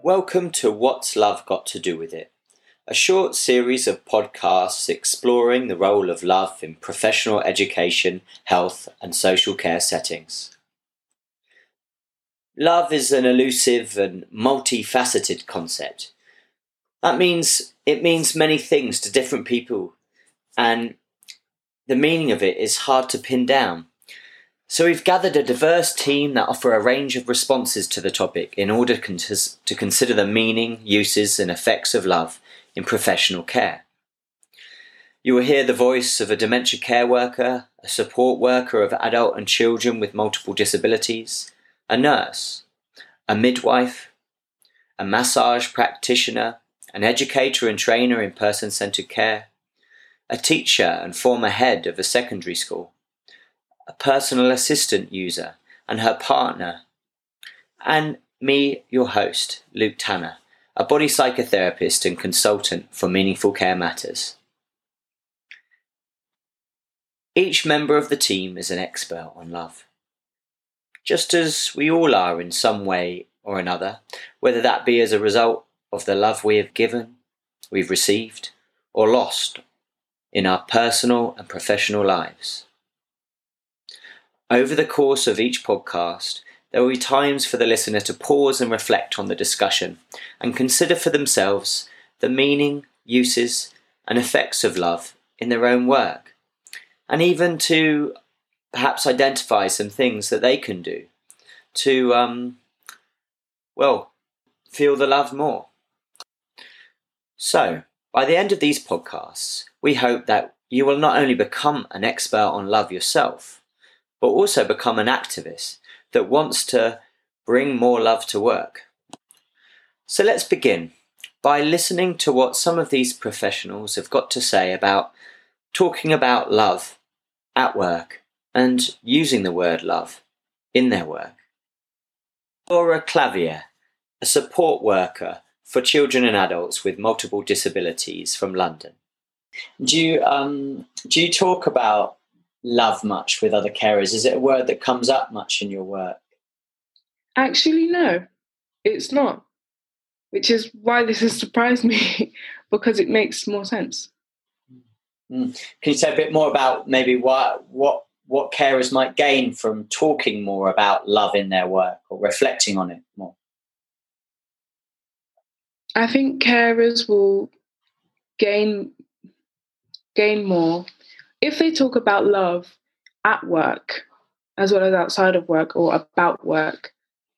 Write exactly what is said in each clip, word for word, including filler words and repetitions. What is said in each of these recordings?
Welcome to What's Love Got to Do With It? A short series of podcasts exploring the role of love in professional education, health and social care settings. Love is an elusive and multifaceted concept. That means it means many things to different people, and the meaning of it is hard to pin down. So we've gathered a diverse team that offer a range of responses to the topic in order to consider the meaning, uses and effects of love in professional care. You will hear the voice of a dementia care worker, a support worker of adult and children with multiple disabilities, a nurse, a midwife, a massage practitioner, an educator and trainer in person-centred care, a teacher and former head of a secondary school, a personal assistant user and her partner, and me, your host, Luke Tanner, a body psychotherapist and consultant for Meaningful Care Matters. Each member of the team is an expert on love, just as we all are in some way or another, whether that be as a result of the love we have given, we've received, or lost in our personal and professional lives. Over the course of each podcast, there will be times for the listener to pause and reflect on the discussion and consider for themselves the meaning, uses, and effects of love in their own work, and even to perhaps identify some things that they can do to, um, well, feel the love more. So, by the end of these podcasts, we hope that you will not only become an expert on love yourself, but also become an activist that wants to bring more love to work. So let's begin by listening to what some of these professionals have got to say about talking about love at work and using the word love in their work. Laura Clavier, a support worker for children and adults with multiple disabilities from London. Do you, um, do you talk about love much with other carers? Is it a word that comes up much in your work? Actually, no, it's not, which is why this has surprised me because it makes more sense. Mm. Can you say a bit more about maybe what what what carers might gain from talking more about love in their work or reflecting on it more? I think carers will gain gain more if they talk about love at work as well as outside of work or about work.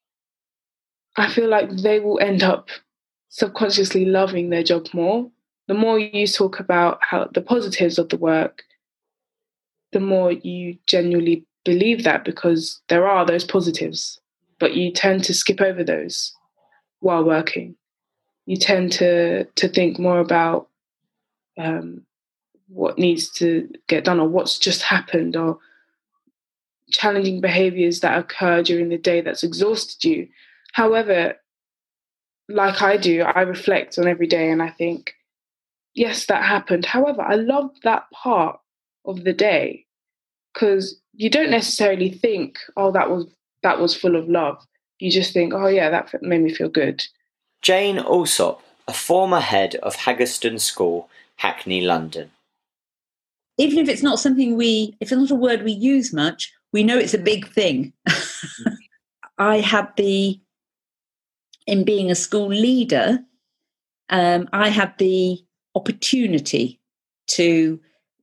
I feel like they will end up subconsciously loving their job more. The more you talk about how the positives of the work, the more you genuinely believe that, because there are those positives, but you tend to skip over those while working. You tend to, to think more about um, what needs to get done or what's just happened or challenging behaviours that occur during the day that's exhausted you. However, like I do, I reflect on every day and I think, yes, that happened. However, I love that part of the day because you don't necessarily think, oh, that was that was full of love. You just think, oh, yeah, that made me feel good. Jane Alsop, a former head of Haggerston School, Hackney, London. Even if it's not something we, if it's not a word we use much, we know it's a big thing. I had the, in being a school leader, um, I had the opportunity to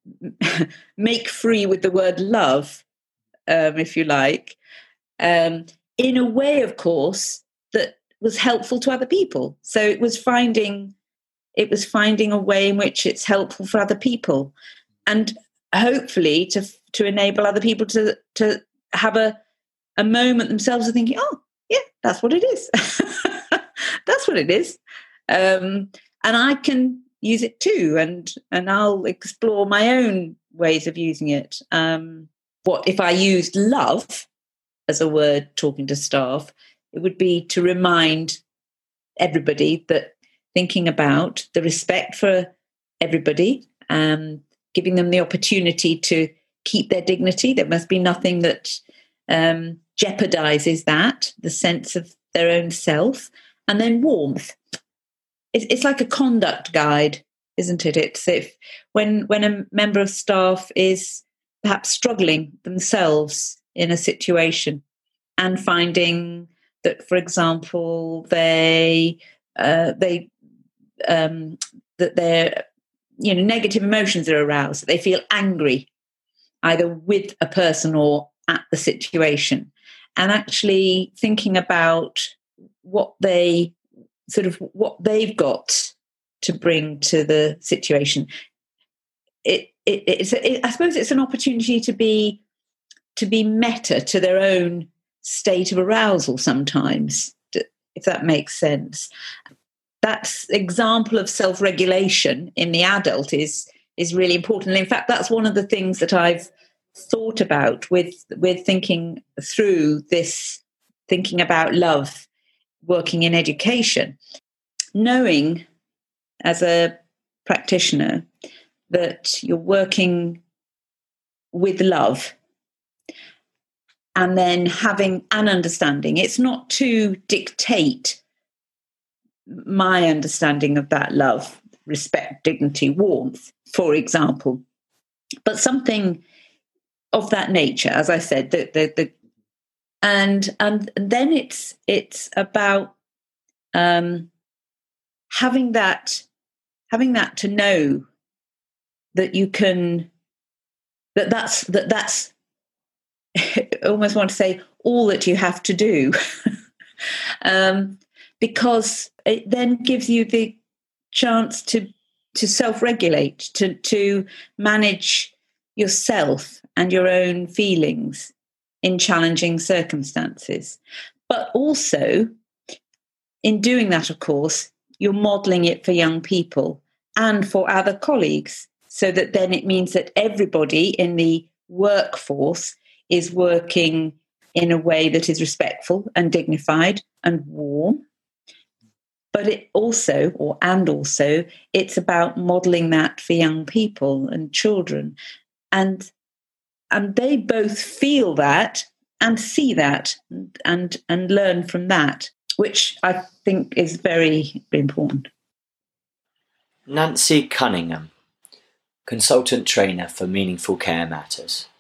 make free with the word love, um, if you like, um, in a way, of course, that was helpful to other people. So it was finding, it was finding a way in which it's helpful for other people, and hopefully to to enable other people to to have a a moment themselves of thinking, oh, yeah, that's what it is. That's what it is. Um, and I can use it too, and and I'll explore my own ways of using it. Um, what if I used love as a word talking to staff? It would be to remind everybody that thinking about the respect for everybody, um, giving them the opportunity to keep their dignity. There must be nothing that um, jeopardizes that, the sense of their own self, And then warmth. It's, it's like a conduct guide, isn't it? It's if when when a member of staff is perhaps struggling themselves in a situation and finding that, for example, they uh, they um, that their you know negative emotions are aroused, that they feel angry either with a person or at the situation, and actually thinking about what they sort of what they've got to bring to the situation. It, it it's it, I suppose it's an opportunity to be to be meta to their own state of arousal sometimes, if that makes sense. That's example of self-regulation in the adult is is really important. And in fact, that's one of the things that I've thought about with with thinking through this, thinking about love, working in education, knowing as a practitioner that you're working with love and then having an understanding. It's not to dictate my understanding of that love, respect, dignity, warmth, for example, but something of that nature, as I said, the the, the and and then it's it's about um, having that having that to know that you can that that's that that's I almost want to say all that you have to do, um, because it then gives you the chance to to self-regulate, to to manage yourself and your own feelings in challenging circumstances. But also, in doing that, of course, you're modelling it for young people and for other colleagues, so that then it means that everybody in the workforce is working in a way that is respectful and dignified and warm. But it also, or and also, it's about modelling that for young people and children. And and they both feel that and see that and and learn from that, which I think is very important. Nancy Cunningham, consultant trainer for Meaningful Care Matters.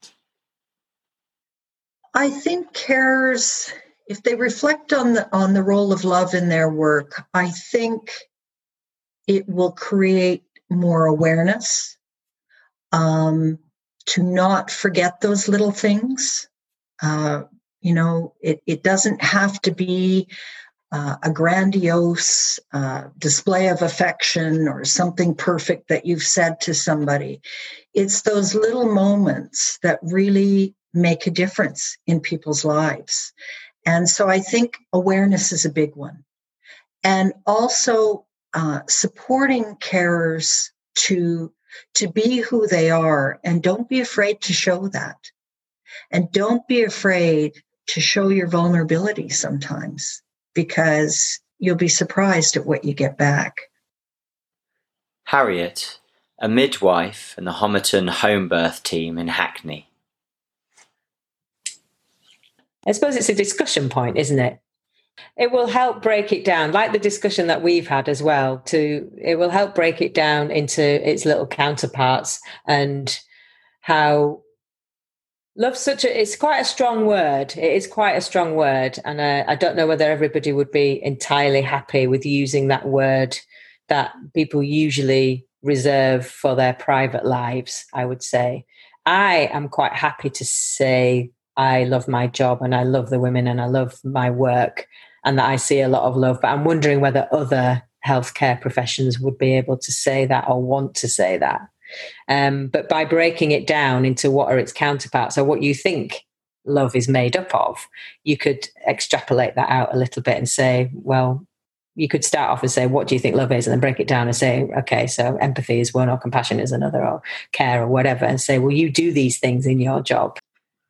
I think carers, if they reflect on the on the role of love in their work, I think it will create more awareness, um, to not forget those little things. Uh, you know, it, it doesn't have to be uh, a grandiose uh, display of affection or something perfect that you've said to somebody. It's those little moments that really make a difference in people's lives. And so I think awareness is a big one. And also uh, supporting carers to, to be who they are, and don't be afraid to show that. And don't be afraid to show your vulnerability sometimes, because you'll be surprised at what you get back. Harriet, a midwife in the Homerton home birth team in Hackney. I suppose it's a discussion point, isn't it? It will help break it down, like the discussion that we've had as well. To it will help break it down into its little counterparts, and how love's such a, it's quite a strong word. It is quite a strong word. And uh, I don't know whether everybody would be entirely happy with using that word that people usually reserve for their private lives, I would say. I am quite happy to say I love my job and I love the women and I love my work, and that I see a lot of love. But I'm wondering whether other healthcare professions would be able to say that or want to say that. Um, but by breaking it down into what are its counterparts, or what you think love is made up of, you could extrapolate that out a little bit and say, well, you could start off and say, what do you think love is? And then break it down and say, okay, so empathy is one, or compassion is another, or care or whatever, and say, well, you do these things in your job.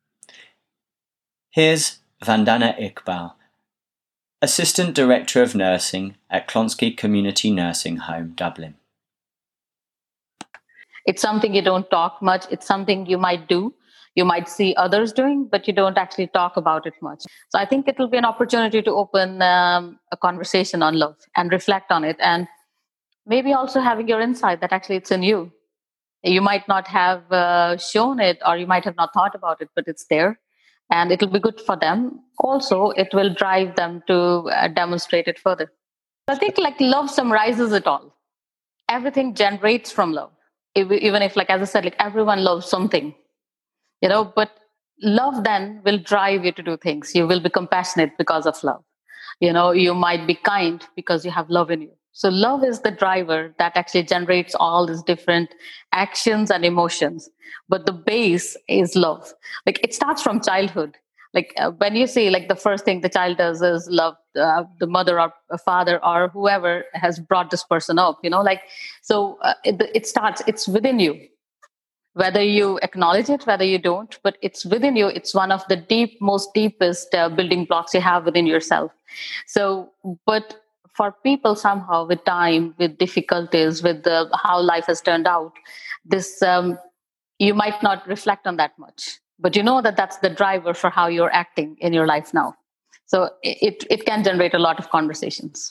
Here's Vandana Iqbal, Assistant Director of Nursing at Clonskeagh Community Nursing Home, Dublin. It's something you don't talk much. It's something you might do. You might see others doing, but you don't actually talk about it much. So I think it will be an opportunity to open um, a conversation on love and reflect on it. And maybe also having your insight that actually it's in you. You might not have uh, shown it, or you might have not thought about it, but it's there. And it will be good for them. Also, it will drive them to uh, demonstrate it further. I think like love summarizes it all. Everything generates from love. If, even if, like, as I said, like everyone loves something, you know, but love then will drive you to do things. You will be compassionate because of love. You know, you might be kind because you have love in you. So love is the driver that actually generates all these different actions and emotions. But the base is love. Like it starts from childhood. Like uh, when you see, like the first thing the child does is love uh, the mother or father or whoever has brought this person up, you know, like, so uh, it, it starts, it's within you. Whether you acknowledge it, whether you don't, but it's within you. It's one of the deep, most deepest uh, building blocks you have within yourself. So, but for people somehow with time, with difficulties, with the, how life has turned out, this, um, you might not reflect on that much, but you know that that's the driver for how you're acting in your life now. So it, it can generate a lot of conversations.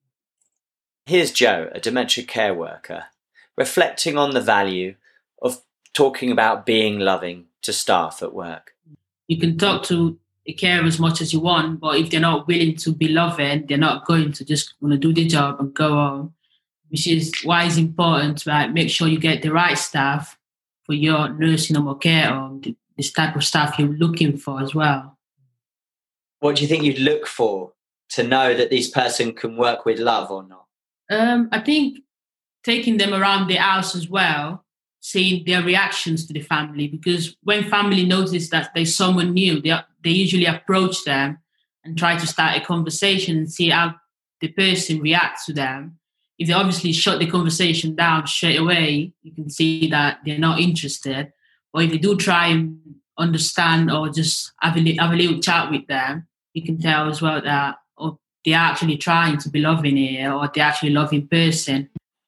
Here's Joe, a dementia care worker, reflecting on the value of talking about being loving to staff at work. You can talk to a carer as much as you want, but if they're not willing to be loving, they're not going to just want to do the job and go home, which is why it's important to like, make sure you get the right staff for your nursing home or care home, this type of staff you're looking for as well. What do you think you'd look for to know that this person can work with love or not? Um, I think taking them around the house as well, seeing their reactions to the family, because when family notice that there's someone new, they, they usually approach them and try to start a conversation and see how the person reacts to them. If they obviously shut the conversation down straight away, you can see that they're not interested. Or if they do try and understand or just have a, have a little chat with them, you can tell as well that oh, they're actually trying to be loving here, or they're actually a loving person.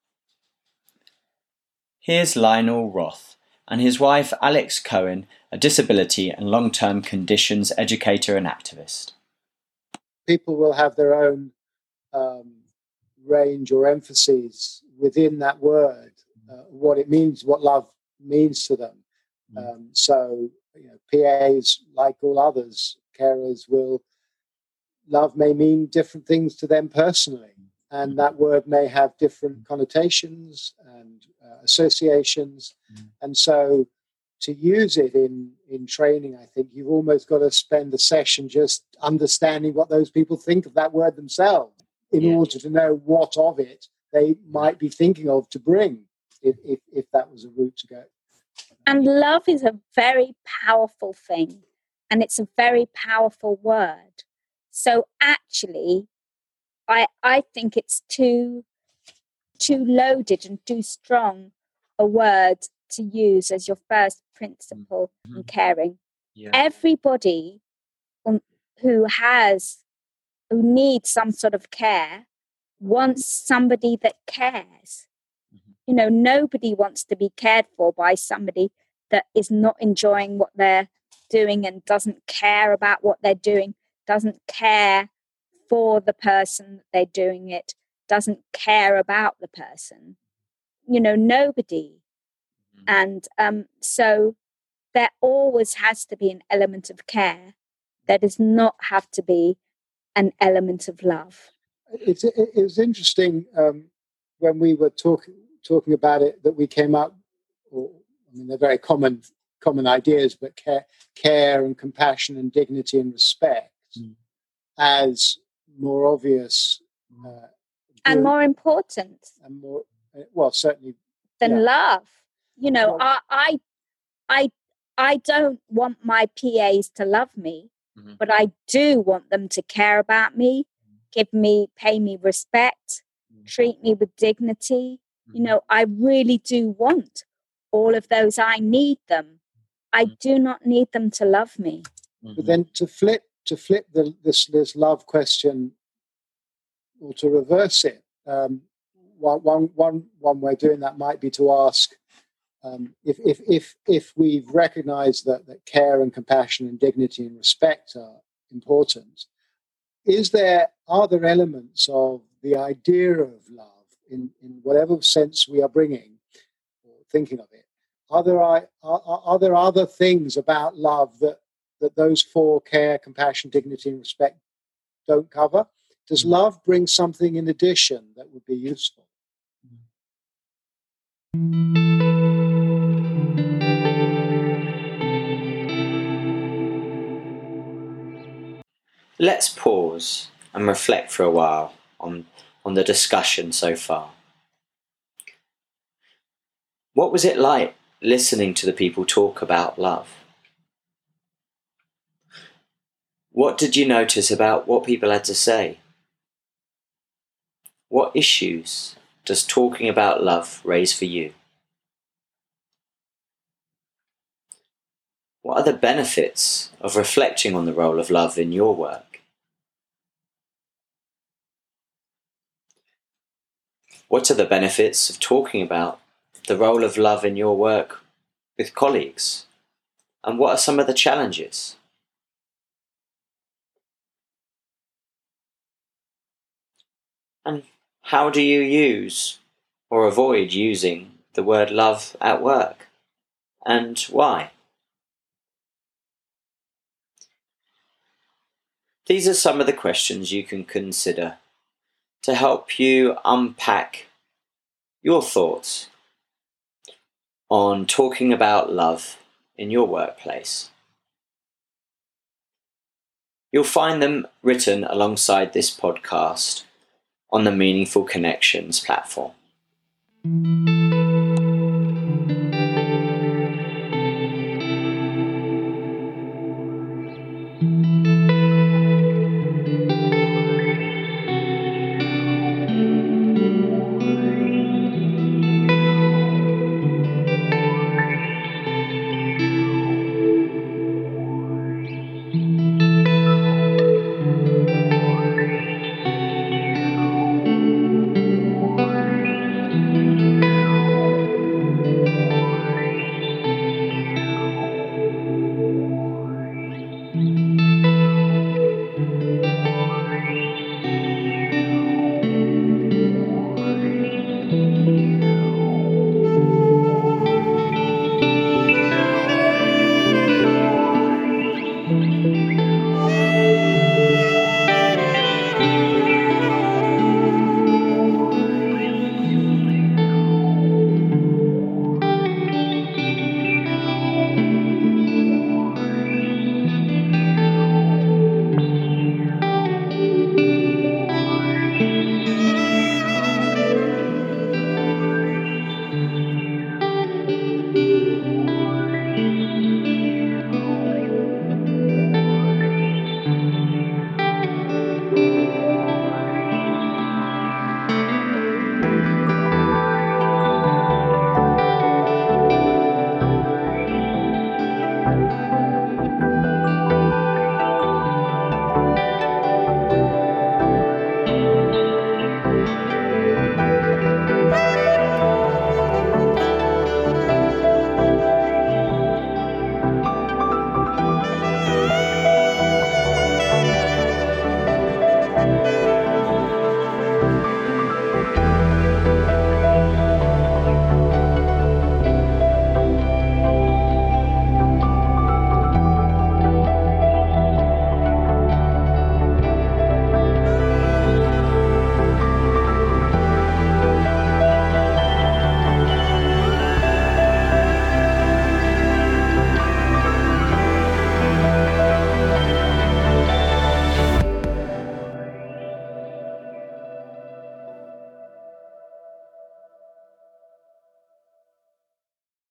Here's Lionel Roth and his wife Alex Cohen, a disability and long-term conditions educator and activist. People will have their own um, range or emphases within that word, uh, what it means, what love means to them. Um, so, you know, P As, like all others, carers will, love may mean different things to them personally. And that word may have different connotations and uh, associations. Mm. And so to use it in, in training, I think you've almost got to spend a session just understanding what those people think of that word themselves in yeah. order to know what of it they might be thinking of to bring, if, if, if that was a route to go. And love is a very powerful thing, and it's a very powerful word. So actually, I, I think it's too too loaded and too strong a word to use as your first principle mm-hmm. in caring. Yeah. Everybody um, who has who needs some sort of care wants somebody that cares. Mm-hmm. You know, nobody wants to be cared for by somebody that is not enjoying what they're doing and doesn't care about what they're doing, doesn't care for the person that they're doing it, doesn't care about the person. You know, nobody. Mm-hmm. And um, so there always has to be an element of care. There does not have to be an element of love. It's, it, it was interesting um, when we were talking talking about it that we came up, or, I mean, they're very common common ideas, but care, care and compassion and dignity and respect mm. as more obvious uh, and more important and more well certainly than yeah. love. You know, well, I I I don't want my P As to love me, mm-hmm. but I do want them to care about me, give me, pay me respect, mm-hmm. treat me with dignity. Mm-hmm. You know, I really do want all of those. I need them. I mm-hmm. do not need them to love me. Mm-hmm. But then to flip to flip the, this this love question, or to reverse it, um, one, one, one, one way of doing that might be to ask, um, if, if, if, if we've recognized that, that care and compassion and dignity and respect are important, is there, are there elements of the idea of love in, in whatever sense we are bringing or thinking of it? Are there, are, are there other things about love that, that those four, care, compassion, dignity, and respect, don't cover? Does love bring something in addition that would be useful? Let's pause and reflect for a while on, on the discussion so far. What was it like listening to the people talk about love? What did you notice about what people had to say? What issues does talking about love raise for you? What are the benefits of reflecting on the role of love in your work? What are the benefits of talking about the role of love in your work with colleagues? And what are some of the challenges? And how do you use or avoid using the word love at work? And why? These are some of the questions you can consider to help you unpack your thoughts on talking about love in your workplace. You'll find them written alongside this podcast on the Meaningful Connections platform.